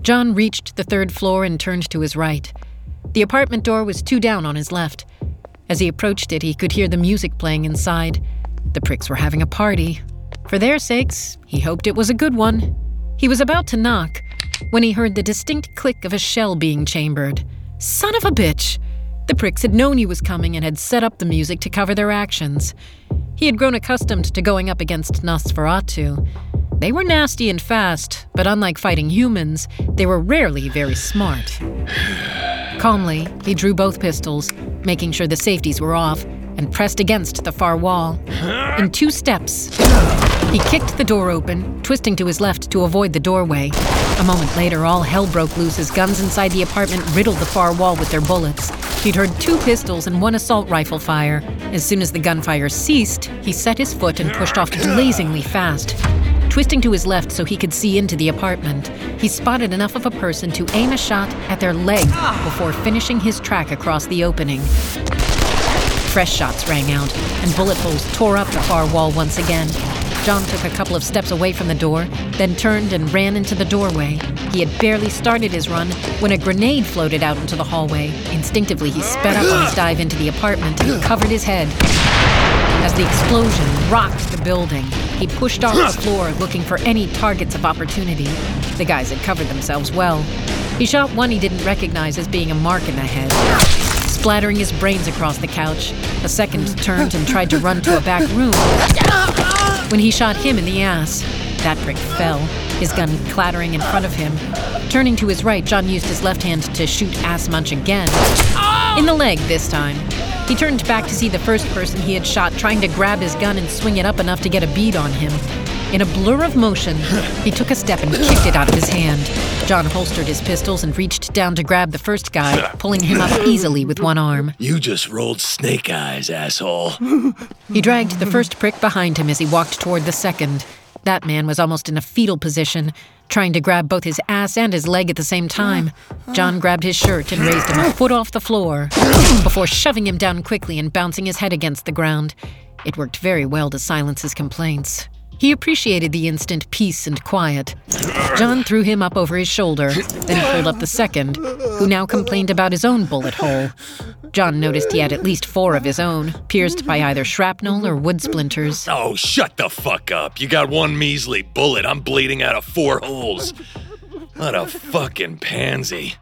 John reached the 3rd floor and turned to his right. The apartment door was 2 down on his left. As he approached it, he could hear the music playing inside. The pricks were having a party. For their sakes, he hoped it was a good one. He was about to knock when he heard the distinct click of a shell being chambered. Son of a bitch! The pricks had known he was coming and had set up the music to cover their actions. He had grown accustomed to going up against Nosferatu. They were nasty and fast, but unlike fighting humans, they were rarely very smart. Calmly, he drew both pistols, making sure the safeties were off, and pressed against the far wall. In 2 steps, he kicked the door open, twisting to his left to avoid the doorway. A moment later, all hell broke loose as guns inside the apartment riddled the far wall with their bullets. He'd heard 2 pistols and 1 assault rifle fire. As soon as the gunfire ceased, he set his foot and pushed off blazingly fast. Twisting to his left so he could see into the apartment, he spotted enough of a person to aim a shot at their leg before finishing his track across the opening. Fresh shots rang out, and bullet holes tore up the far wall once again. John took a couple of steps away from the door, then turned and ran into the doorway. He had barely started his run when a grenade floated out into the hallway. Instinctively, he sped up on his dive into the apartment and covered his head. As the explosion rocked the building, he pushed off the floor looking for any targets of opportunity. The guys had covered themselves well. He shot one he didn't recognize as being a mark in the head, splattering his brains across the couch. A second turned and tried to run to a back room when he shot him in the ass. That prick fell, his gun clattering in front of him. Turning to his right, John used his left hand to shoot Ass Munch again. In the leg this time. He turned back to see the first person he had shot trying to grab his gun and swing it up enough to get a bead on him. In a blur of motion, he took a step and kicked it out of his hand. John holstered his pistols and reached down to grab the first guy, pulling him up easily with one arm. You just rolled snake eyes, asshole. He dragged the first prick behind him as he walked toward the second. That man was almost in a fetal position, trying to grab both his ass and his leg at the same time. John grabbed his shirt and raised him a foot off the floor before shoving him down quickly and bouncing his head against the ground. It worked very well to silence his complaints. He appreciated the instant peace and quiet. John threw him up over his shoulder, then pulled up the second, who now complained about his own bullet hole. John noticed he had at least 4 of his own, pierced by either shrapnel or wood splinters. Oh, shut the fuck up. You got 1 measly bullet. I'm bleeding out of 4 holes. What a fucking pansy.